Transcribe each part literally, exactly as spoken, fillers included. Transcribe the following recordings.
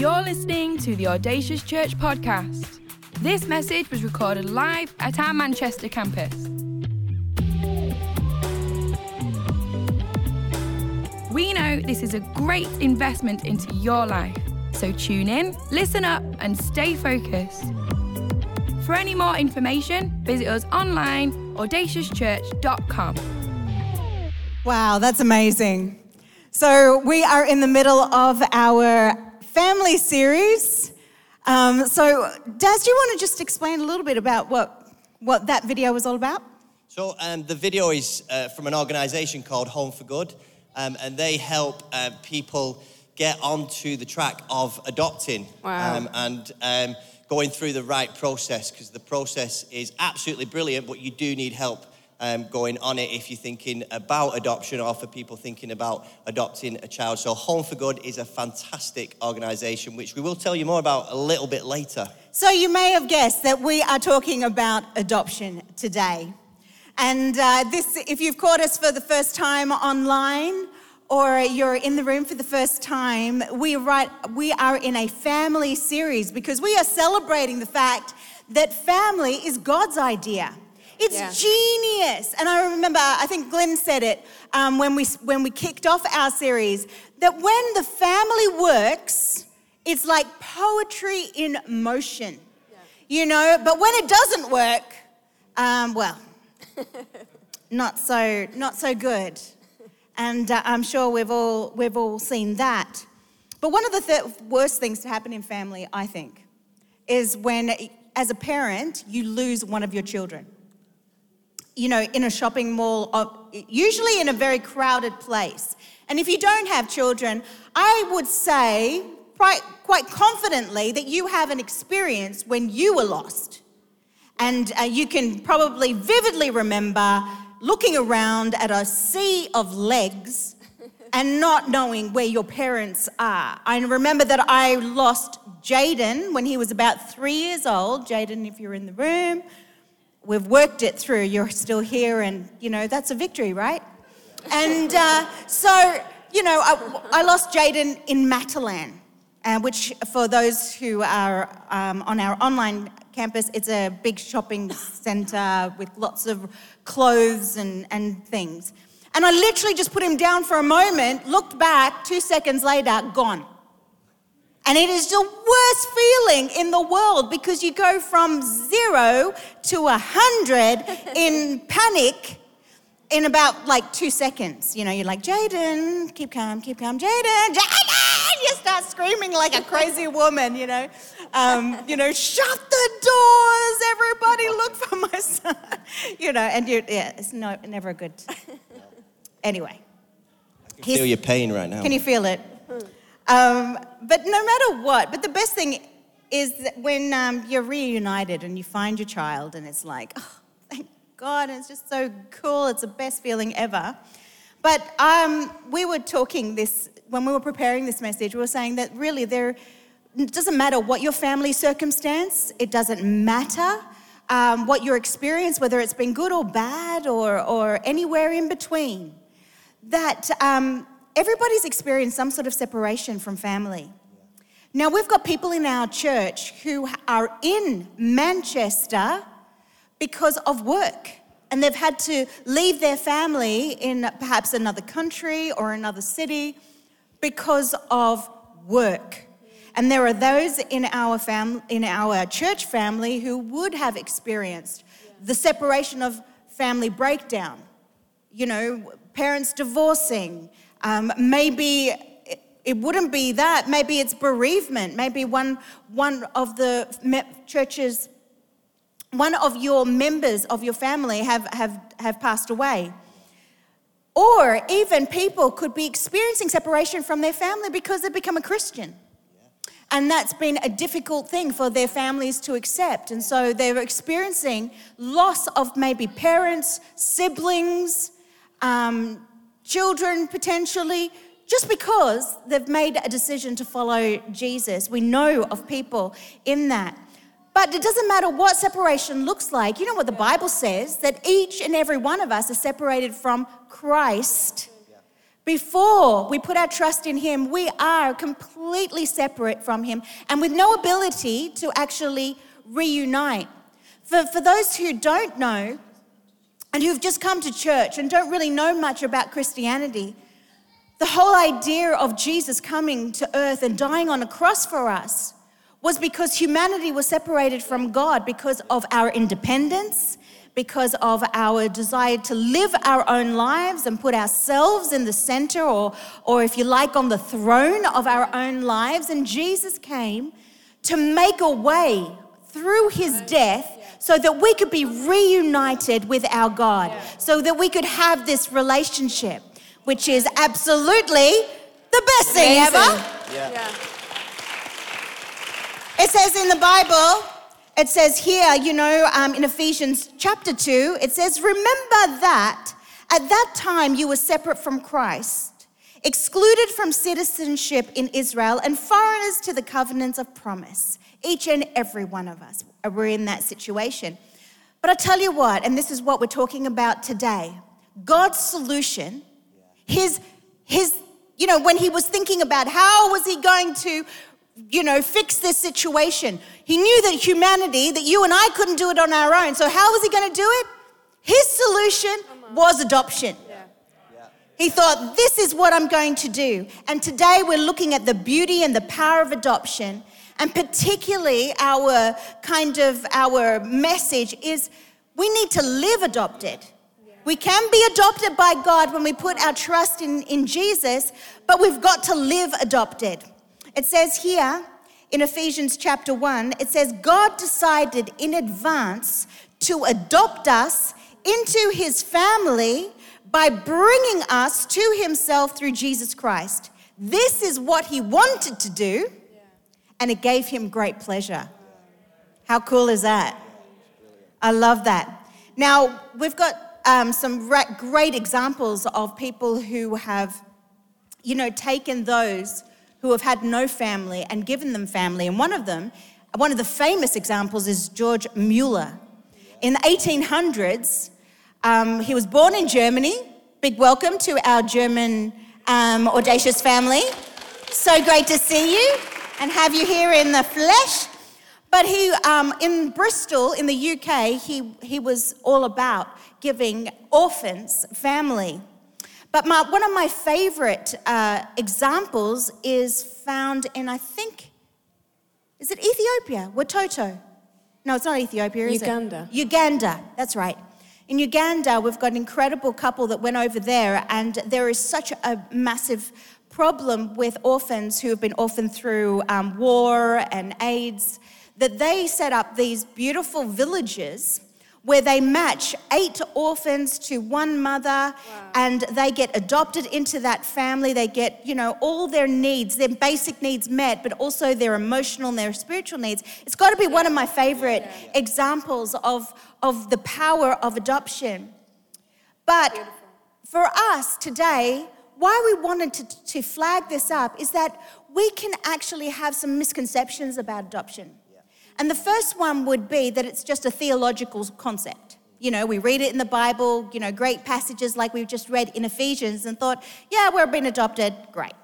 You're listening to the Audacious Church podcast. This message was recorded live at our Manchester campus. We know this is a great investment into your life, so tune in, listen up, and stay focused. For any more information, visit us online, audacious church dot com. Wow, that's amazing. So we are in the middle of our family series. Um, so Daz, do you want to just explain a little bit about what, what that video was all about? So um, the video is uh, from an organisation called Home for Good, um, and they help uh, people get onto the track of adopting. Wow. um, and um, going through the right process, because the process is absolutely brilliant, but you do need help Um, going on it if you're thinking about adoption or for people thinking about adopting a child. So Home for Good is a fantastic organisation, which we will tell you more about a little bit later. So you may have guessed that we are talking about adoption today. And uh, this, if you've caught us for the first time online or you're in the room for the first time, we, right, we are in a family series because we are celebrating the fact that family is God's idea. It's yeah. genius. And I remember, I think Glenn said it um, when we when we kicked off our series, that when the family works, it's like poetry in motion, yeah. you know? But when it doesn't work, um, well, not so not so good. And uh, I'm sure we've all we've all seen that. But one of the th- worst things to happen in family, I think, is when, as a parent, you lose one of your children. You know, in a shopping mall, usually in a very crowded place. And if you don't have children, I would say quite, quite confidently that you have an experience when you were lost. And uh, you can probably vividly remember looking around at a sea of legs and not knowing where your parents are. I remember that I lost Jaden when he was about three years old. Jaden, if you're in the room, we've worked it through. You're still here, and, you know, that's a victory, right? And uh, so, you know, I, I lost Jaden in Matalan, uh, which, for those who are um, on our online campus, it's a big shopping centre with lots of clothes and, and things. And I literally just put him down for a moment, looked back, two seconds later, gone. And it is the worst feeling in the world because you go from zero to a hundred in panic in about like two seconds. You know, you're like, Jaden, keep calm, keep calm, Jaden, Jaden! You start screaming like a crazy woman, you know. Um, you know, shut the doors, everybody look for my son. You know, and you yeah, it's no, never a good. Anyway. I can feel your pain right now. Can you feel it? Um, but no matter what, but the best thing is that when um, you're reunited and you find your child and it's like, oh, thank God, and it's just so cool. It's the best feeling ever. But um, we were talking this, when we were preparing this message, we were saying that really there, it doesn't matter what your family circumstance, it doesn't matter um, what your experience, whether it's been good or bad or, or anywhere in between, that um, everybody's experienced some sort of separation from family. Now, we've got people in our church who are in Manchester because of work, and they've had to leave their family in perhaps another country or another city because of work. And there are those in our fam- in our church family who would have experienced the separation of family breakdown. You know, parents divorcing. Um, maybe it, it wouldn't be that. Maybe it's bereavement. Maybe one one of the me- churches, one of your members of your family have, have, have passed away. Or even people could be experiencing separation from their family because they've become a Christian. Yeah. And that's been a difficult thing for their families to accept. And so they're experiencing loss of maybe parents, siblings, um, children potentially, just because they've made a decision to follow Jesus. We know of people in that. But it doesn't matter what separation looks like. You know what the Bible says, that each and every one of us is separated from Christ Before we put our trust in him, we are completely separate from him and with no ability to actually reunite. For, for those who don't know and who've just come to church and don't really know much about Christianity, the whole idea of Jesus coming to earth and dying on a cross for us was because humanity was separated from God because of our independence, because of our desire to live our own lives and put ourselves in the center, or, or if you like, on the throne of our own lives. And Jesus came to make a way through his death so that we could be reunited with our God, so that we could have this relationship, which is absolutely the best thing ever. Yeah. Yeah. It says in the Bible, it says here, you know, um, in Ephesians chapter two, it says, remember that at that time you were separate from Christ, excluded from citizenship in Israel and foreigners to the covenants of promise. Each and every one of us are in that situation. But I tell you what, and this is what we're talking about today, God's solution, his, his, you know, when he was thinking about how was he going to, you know, fix this situation. He knew that humanity, that you and I couldn't do it on our own. So how was he going to do it? His solution was adoption. Yeah. Yeah. He thought, this is what I'm going to do. And today we're looking at the beauty and the power of adoption. And particularly our kind of, our message is we need to live adopted. We can be adopted by God when we put our trust in, in Jesus, but we've got to live adopted. It says here in Ephesians chapter one, it says, God decided in advance to adopt us into his family by bringing us to himself through Jesus Christ. This is what he wanted to do, and it gave him great pleasure. How cool is that? I love that. Now, we've got um, some great examples of people who have, you know, taken those who have had no family and given them family. And one of them, one of the famous examples is George Mueller. In the eighteen hundreds, um, he was born in Germany. Big welcome to our German um, audacious family. So great to see you and have you here in the flesh. But he, um, in Bristol, in the U K, he, he was all about giving orphans family. But my, one of my favorite uh, examples is found in, I think, is it Ethiopia? Watoto? No, it's not Ethiopia, is Uganda. it? Uganda, that's right. In Uganda, we've got an incredible couple that went over there, and there is such a massive problem with orphans who have been orphaned through um, war and AIDS, that they set up these beautiful villages where they match eight orphans to one mother. Wow. And they get adopted into that family. They get, you know, all their needs, their basic needs met, but also their emotional and their spiritual needs. It's got to be one of my favorite yeah. examples of, of the power of adoption. But beautiful. For us today, why we wanted to, to flag this up is that we can actually have some misconceptions about adoption. And the first one would be that it's just a theological concept. You know, we read it in the Bible, you know, great passages like we've just read in Ephesians and thought, yeah, we're being adopted, great.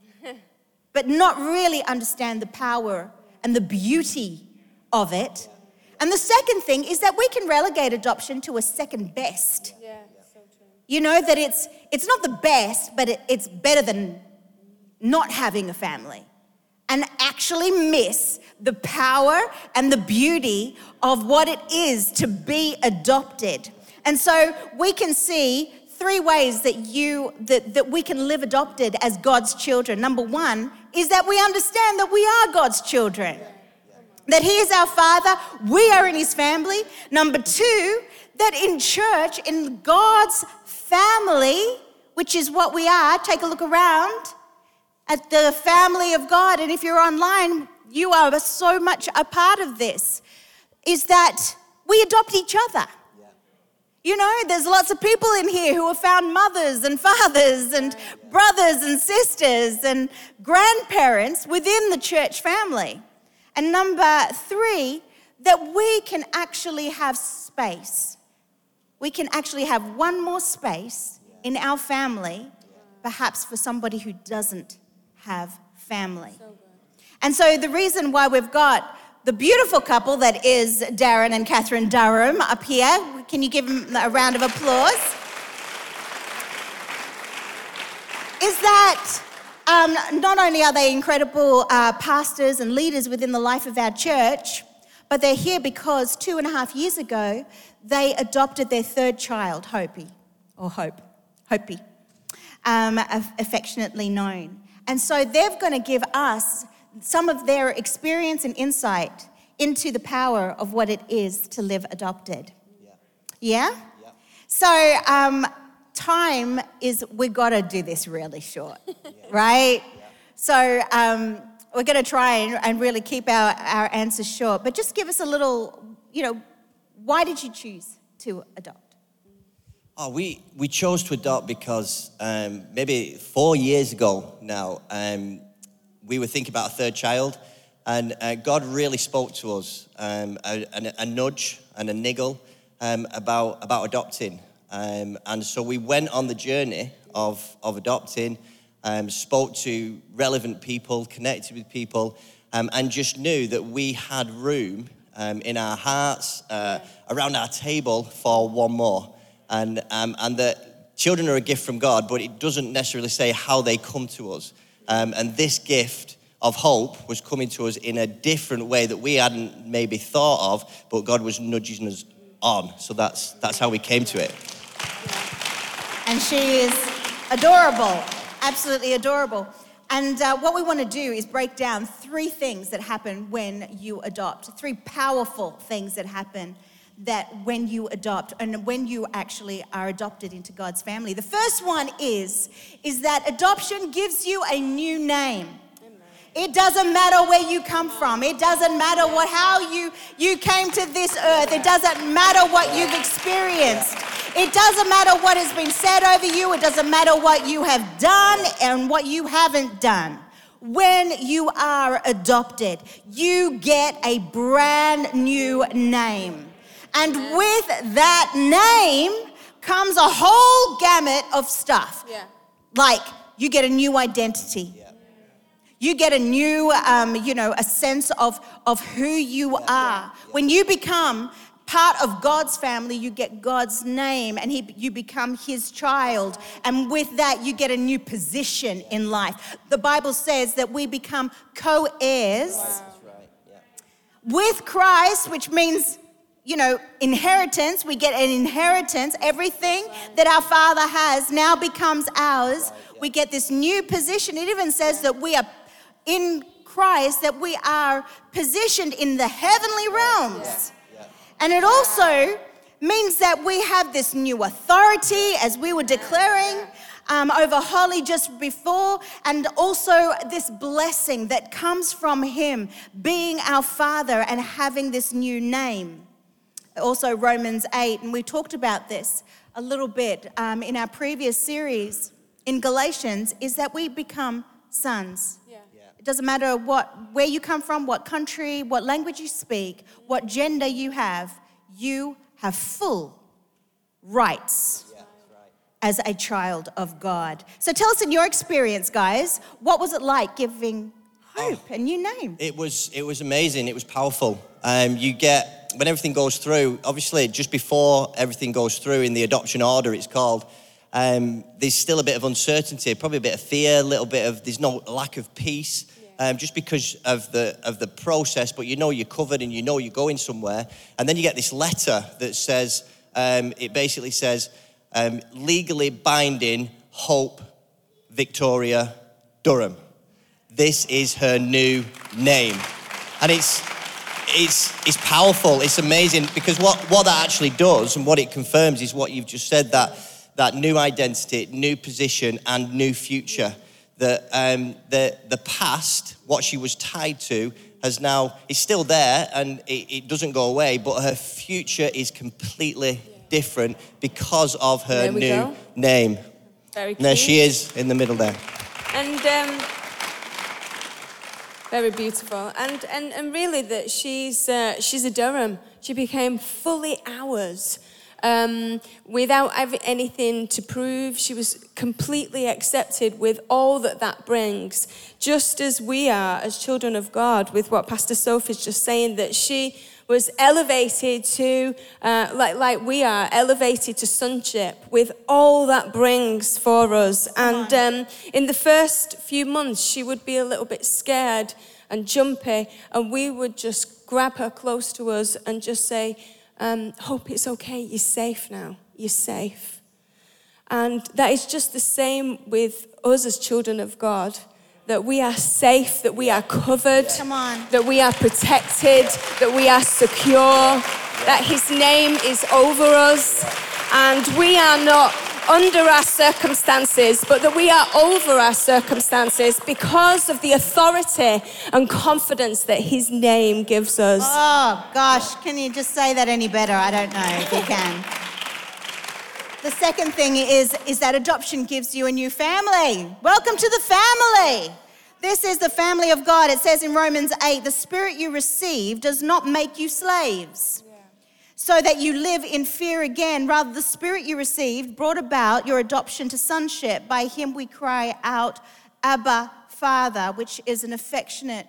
But not really understand the power and the beauty of it. And the second thing is that we can relegate adoption to a second best. Yeah, so true. You know, that it's it's not the best, but it, it's better than not having a family. And actually miss the power and the beauty of what it is to be adopted. And so we can see three ways that you that, that we can live adopted as God's children. Number one is that we understand that we are God's children. That he is our Father, we are in his family. Number two, that in church, in God's family, which is what we are, take a look around at the family of God, and if you're online, you are so much a part of this, is that we adopt each other. Yeah. You know, there's lots of people in here who have found mothers and fathers and yeah, yeah. brothers and sisters and grandparents within the church family. And number three, that we can actually have space. We can actually have one more space yeah. in our family, perhaps for somebody who doesn't have family. So good. And so the reason why we've got the beautiful couple that is Darren and Catherine Durham up here, can you give them a round of applause? Is that um, not only are they incredible uh, pastors and leaders within the life of our church, but they're here because two and a half years ago, they adopted their third child, Hopi, or Hope, Hopi, um, affectionately known. And so they're going to give us some of their experience and insight into the power of what it is to live adopted. Yeah? Yeah? Yeah. So um, time is, we've got to do this really short, yeah. right? Yeah. So um, we're going to try and, and really keep our, our answers short, but just give us a little, you know, why did you choose to adopt? Oh, we, we chose to adopt because um, maybe four years ago now, um, we were thinking about a third child, and uh, God really spoke to us, um, a, a, a nudge and a niggle um, about, about adopting. Um, and so we went on the journey of, of adopting, um, spoke to relevant people, connected with people, um, and just knew that we had room um, in our hearts, uh, around our table for one more. And, um, and that children are a gift from God, but it doesn't necessarily say how they come to us. Um, and this gift of hope was coming to us in a different way that we hadn't maybe thought of, but God was nudging us on. So that's that's how we came to it. And she is adorable, absolutely adorable. And uh, what we want to do is break down three things that happen when you adopt, three powerful things that happen that when you adopt and when you actually are adopted into God's family. The first one is, is that adoption gives you a new name. Amen. It doesn't matter where you come from. It doesn't matter what how you, you came to this earth. It doesn't matter what you've experienced. It doesn't matter what has been said over you. It doesn't matter what you have done and what you haven't done. When you are adopted, you get a brand new name. And with that name comes a whole gamut of stuff. Yeah. Like you get a new identity. Yeah. You get a new, um, you know, a sense of, of who you yeah. are. Yeah. When you become part of God's family, you get God's name and he, you become his child. And with that, you get a new position in life. The Bible says that we become co-heirs wow. right. yeah. with Christ, which means, you know, inheritance. We get an inheritance. Everything that our Father has now becomes ours. We get this new position. It even says that we are in Christ, that we are positioned in the heavenly realms. And it also means that we have this new authority, as we were declaring um, over Holly just before, and also this blessing that comes from him being our Father and having this new name. Also Romans eight, and we talked about this a little bit um, in our previous series in Galatians, is that we become sons. Yeah. Yeah. It doesn't matter what, where you come from, what country, what language you speak, what gender you have, you have full rights yeah, right. as a child of God. So tell us in your experience, guys, what was it like giving hope oh, a new name? It was, it was amazing. It was powerful. Um, you get, when everything goes through, obviously just before everything goes through in the adoption order, it's called, um, there's still a bit of uncertainty, probably a bit of fear, a little bit of, there's no lack of peace, yeah. um, just because of the of the process, but you know you're covered and you know you're going somewhere. And then you get this letter that says, um, it basically says, um, legally binding Hope Victoria Durham. This is her new name. And it's, It's it's powerful, it's amazing, because what, what that actually does and what it confirms is what you've just said, that that new identity, new position and new future. That um, the, the past, what she was tied to, has now, is still there and it, it doesn't go away, but her future is completely different because of her new go. name. Very cute. And there she is in the middle there. And um, very beautiful. And, and, and really that she's, uh, she's a Durham. She became fully ours. um, without having anything to prove. She was completely accepted with all that that brings, just as we are as children of God, with what Pastor Sophie's just saying, that she was elevated to, uh, like, like we are, elevated to sonship with all that brings for us. And um, in the first few months, she would be a little bit scared and jumpy, and we would just grab her close to us and just say, um, Hope, it's okay, you're safe now, you're safe. And that is just the same with us as children of God, that we are safe, that we are covered, Come on. that we are protected, that we are secure, that his name is over us, and we are not under our circumstances, but that we are over our circumstances because of the authority and confidence that his name gives us. Oh, gosh, can you just say that any better? I don't know if you can. The second thing is, is that adoption gives you a new family. Welcome to the family. This is the family of God. It says in Romans eight, the spirit you receive does not make you slaves, yeah, so that you live in fear again. Rather, the spirit you received brought about your adoption to sonship. By him we cry out, Abba, Father, which is an affectionate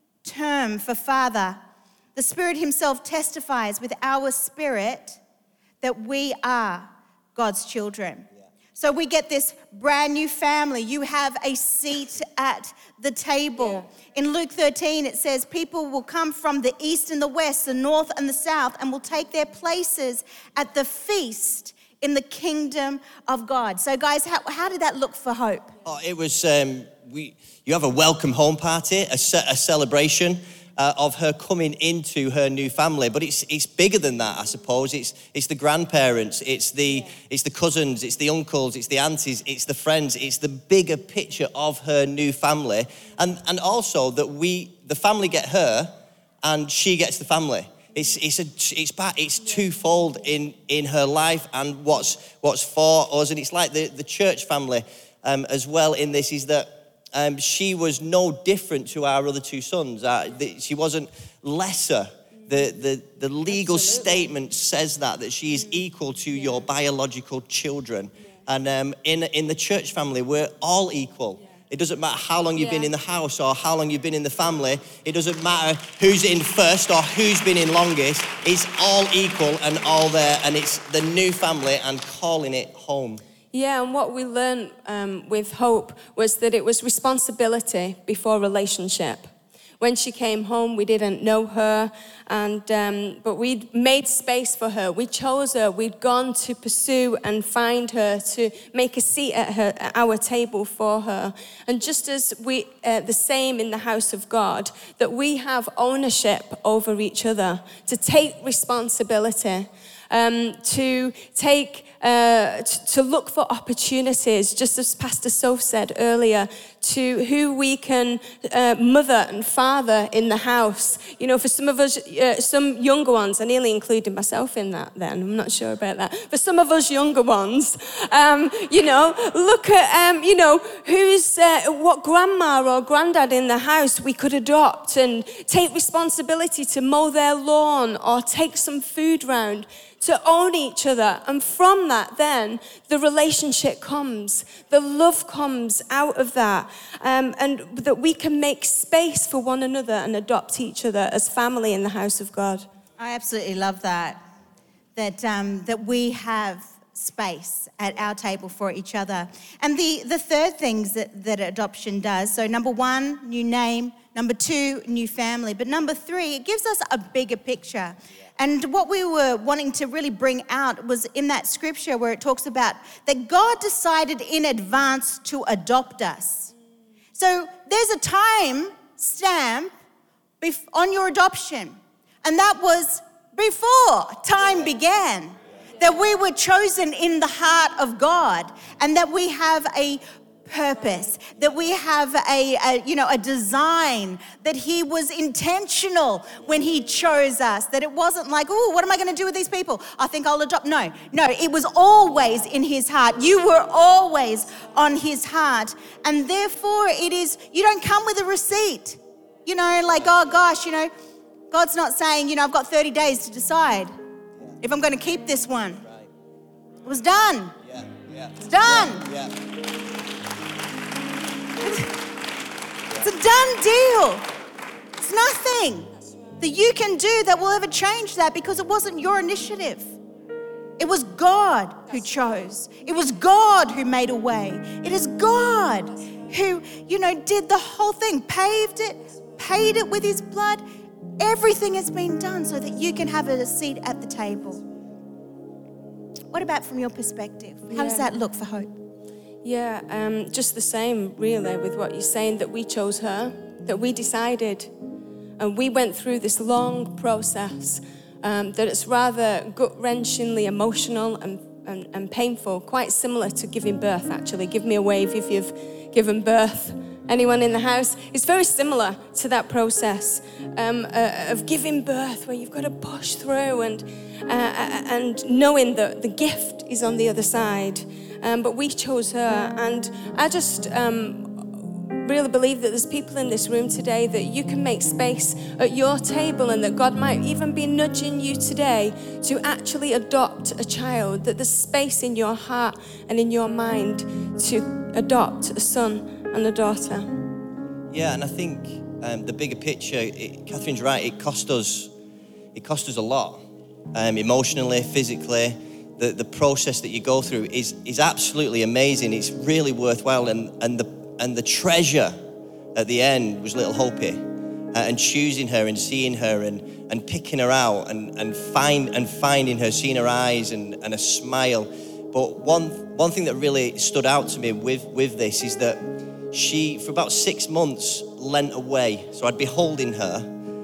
term for father. The Spirit himself testifies with our spirit that we are God's children. Yeah. So we get this brand new family. You have a seat at the table. Yeah. In Luke thirteen, it says, people will come from the east and the west, the north and the south, and will take their places at the feast in the kingdom of God. So guys, how, how did that look for Hope? Oh, it was, um, we. you have a welcome home party, a, ce- a celebration. Uh, of her coming into her new family, but it's it's bigger than that, I suppose. It's it's the grandparents, it's the yeah. it's the cousins, it's the uncles, it's the aunties, it's the friends. It's the bigger picture of her new family, and and also that we the family get her, and she gets the family. It's it's a it's back, it's twofold in in her life and what's what's for us, and it's like the the church family um, as well. In this is that. Um, she was no different to our other two sons. Uh, the, she wasn't lesser. The, the, the legal Absolutely. statement says that, that she is equal to yeah. your biological children. Yeah. And um, in, in the church family, we're all equal. Yeah. It doesn't matter how long you've yeah. been in the house or how long you've been in the family. It doesn't matter who's in first or who's been in longest. It's all equal and all there. And it's the new family and calling it home. Yeah, and what we learned um, with Hope was that it was responsibility before relationship. When she came home, we didn't know her, and um, but we'd made space for her. We chose her. We'd gone to pursue and find her, to make a seat at, her, at our table for her. And just as we, uh, the same in the house of God, that we have ownership over each other, to take responsibility. Um, to take, uh, t- to look for opportunities, just as Pastor Soph said earlier, to who we can uh, mother and father in the house. You know, for some of us, uh, some younger ones, I nearly included myself in that then, I'm not sure about that. For some of us younger ones, um, you know, look at, um, you know, who's, uh, what grandma or granddad in the house we could adopt and take responsibility to mow their lawn or take some food round, to own each other. And from that, then, the relationship comes. The love comes out of that. Um, and that we can make space for one another and adopt each other as family in the house of God. I absolutely love that. That, um, that we have space at our table for each other. And the, the third things that, that adoption does, so number one, new name. Number two, new family. But number three, it gives us a bigger picture. And what we were wanting to really bring out was in that scripture where it talks about that God decided in advance to adopt us. So there's a time stamp on your adoption. And that was before time began. That we were chosen in the heart of God and that we have a purpose, that we have a, a, you know, a design, that he was intentional when he chose us, that it wasn't like, oh, what am I going to do with these people? I think I'll adopt. No, no, it was always in his heart. You were always on his heart. And therefore it is, you don't come with a receipt, you know, like, oh gosh, you know, God's not saying, you know, I've got thirty days to decide if I'm going to keep this one. It was done. Yeah, yeah. It's done. Yeah. It's a done deal. It's nothing that you can do that will ever change that because it wasn't your initiative. It was God who chose. It was God who made a way. It is God who, you know, did the whole thing, paved it, paid it with his blood. Everything has been done so that you can have a seat at the table. What about from your perspective? How does Yeah. that look for Hope? Yeah, um, just the same, really, with what you're saying, that we chose her, that we decided. And we went through this long process um, that it's rather gut-wrenchingly emotional and, and, and painful, quite similar to giving birth, actually. Give me a wave if you've given birth. Anyone in the house? It's very similar to that process um, uh, of giving birth, where you've got to push through and, uh, and knowing that the gift is on the other side. Um, but we chose her, and I just um, really believe that there's people in this room today that you can make space at your table, and that God might even be nudging you today to actually adopt a child, that there's space in your heart and in your mind to adopt a son and a daughter. Yeah, and I think um, the bigger picture, it, Catherine's right, it cost us, it cost us a lot, um, emotionally, physically. The, the process that you go through is is absolutely amazing. It's really worthwhile, and and the and the treasure at the end was little Hopi, uh, and choosing her and seeing her and and picking her out and and find and finding her, seeing her eyes and and a smile. But one one thing that really stood out to me with with this is that she, for about six months, lent away. So I'd be holding her,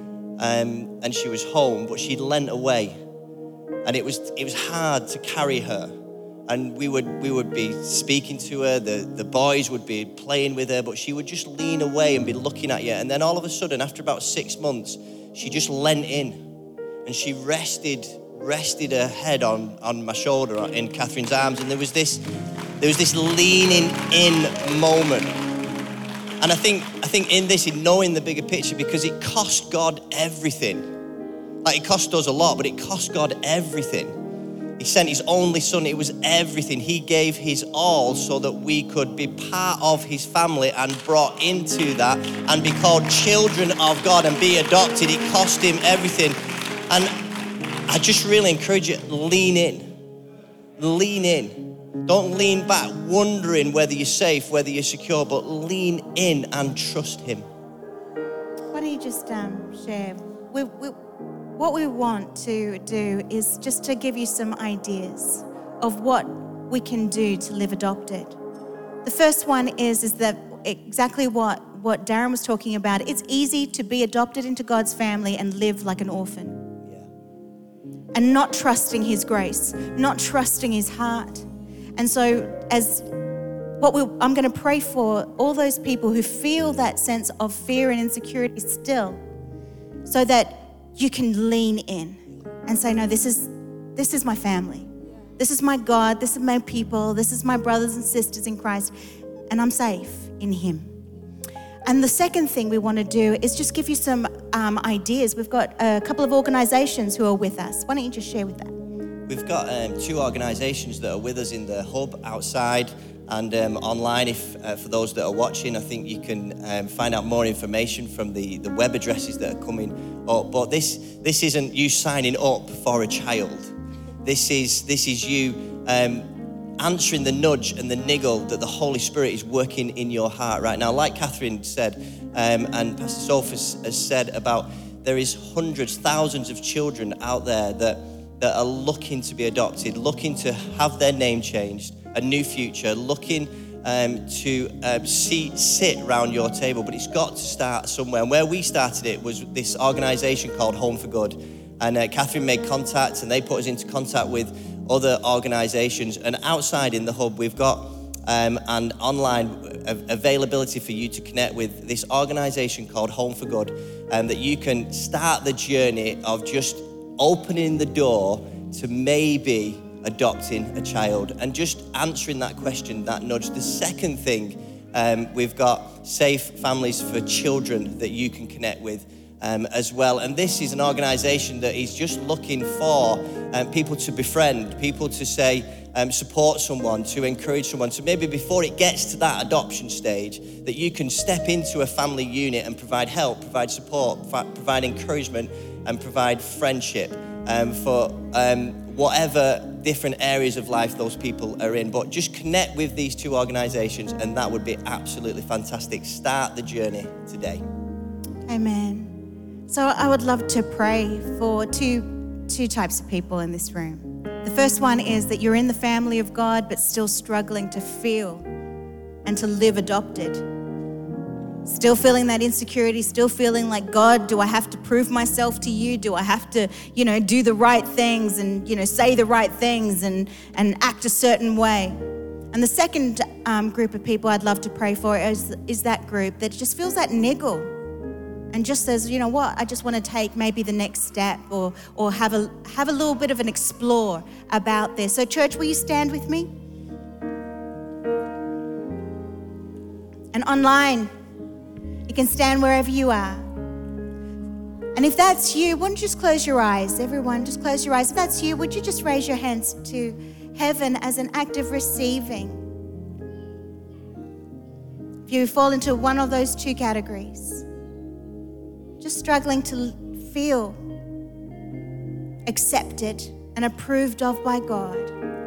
um, and she was home, but she'd lent away. And it was it was hard to carry her. And we would we would be speaking to her, the, the boys would be playing with her, but she would just lean away and be looking at you. And then all of a sudden, after about six months, she just leant in and she rested rested her head on, on my shoulder in Catherine's arms. And there was this there was this leaning in moment. And I think I think in this, in knowing the bigger picture, because it cost God everything. Like, it cost us a lot, but it cost God everything. He sent his only son. It was everything. He gave his all so that we could be part of his family and brought into that and be called children of God and be adopted. It cost him everything. And I just really encourage you, lean in. Lean in. Don't lean back wondering whether you're safe, whether you're secure, but lean in and trust him. Why don't you just um, share? We, we, What we want to do is just to give you some ideas of what we can do to live adopted. The first one is, is that exactly what, what Darren was talking about. It's easy to be adopted into God's family and live like an orphan. Yeah. And not trusting his grace, not trusting his heart. And so as what we, I'm going to pray for all those people who feel that sense of fear and insecurity still, so that you can lean in and say, no, this is this is my family. This is my God. This is my people. This is my brothers and sisters in Christ. And I'm safe in him. And the second thing we want to do is just give you some um, ideas. We've got a couple of organizations who are with us. Why don't you just share with that? We've got um, two organizations that are with us in the hub outside and um, online. If uh, for those that are watching, I think you can um, find out more information from the, the web addresses that are coming up. But this this isn't you signing up for a child. This is this is you um, answering the nudge and the niggle that the Holy Spirit is working in your heart right now. Like Catherine said, um, and Pastor Sophus has said about, there is hundreds, thousands of children out there that that are looking to be adopted, looking to have their name changed, a new future, looking um, to um, see, sit around your table. But it's got to start somewhere. And where we started it was this organization called Home for Good. And uh, Catherine made contact, and they put us into contact with other organizations. And outside in the hub, we've got um, an online availability for you to connect with this organization called Home for Good, and that you can start the journey of just opening the door to maybe adopting a child and just answering that question, that nudge. The second thing, um, we've got Safe Families for Children that you can connect with. um, as well. And this is an organisation that is just looking for um, people to befriend, people to say, um, support someone, to encourage someone. So maybe before it gets to that adoption stage, that you can step into a family unit and provide help, provide support, provide encouragement, and provide friendship um, for um, whatever different areas of life those people are in. But just connect with these two organisations, and that would be absolutely fantastic. Start the journey today. Amen. So I would love to pray for two, two types of people in this room. The first one is that you're in the family of God, but still struggling to feel and to live adopted. Still feeling that insecurity, still feeling like, God, do I have to prove myself to you? Do I have to, you know, do the right things and, you know, say the right things and, and act a certain way? And the second um, group of people I'd love to pray for is, is that group that just feels that niggle and just says, you know what, I just want to take maybe the next step or or have a have a little bit of an explore about this. So church, will you stand with me? And online, you can stand wherever you are. And if that's you, why don't you just close your eyes? Everyone, just close your eyes. If that's you, would you just raise your hands to heaven as an act of receiving? If you fall into one of those two categories, just struggling to feel accepted and approved of by God.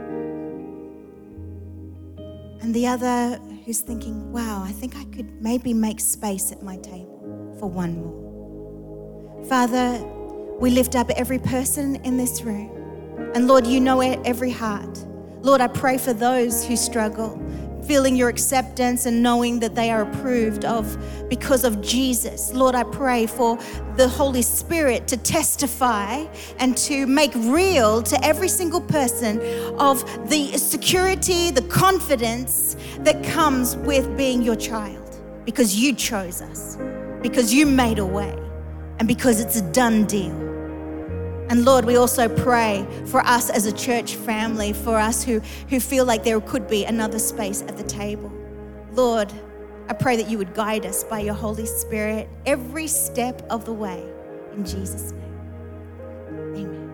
And the other who's thinking, wow, I think I could maybe make space at my table for one more. Father, we lift up every person in this room. And Lord, you know every heart. Lord, I pray for those who struggle, feeling your acceptance and knowing that they are approved of because of Jesus. Lord, I pray for the Holy Spirit to testify and to make real to every single person of the security, the confidence that comes with being your child, because you chose us, because you made a way, and because it's a done deal. And Lord, we also pray for us as a church family, for us who, who feel like there could be another space at the table. Lord, I pray that you would guide us by your Holy Spirit every step of the way. In Jesus' name, amen.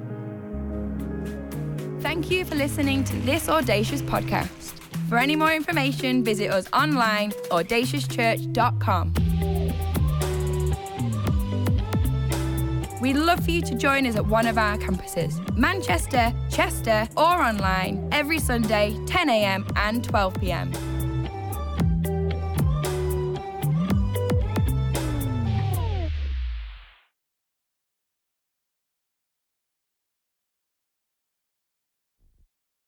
Thank you for listening to this Audacious podcast. For any more information, visit us online, audacious church dot com. We'd love for you to join us at one of our campuses, Manchester, Chester, or online, every Sunday, ten a.m. and twelve p.m.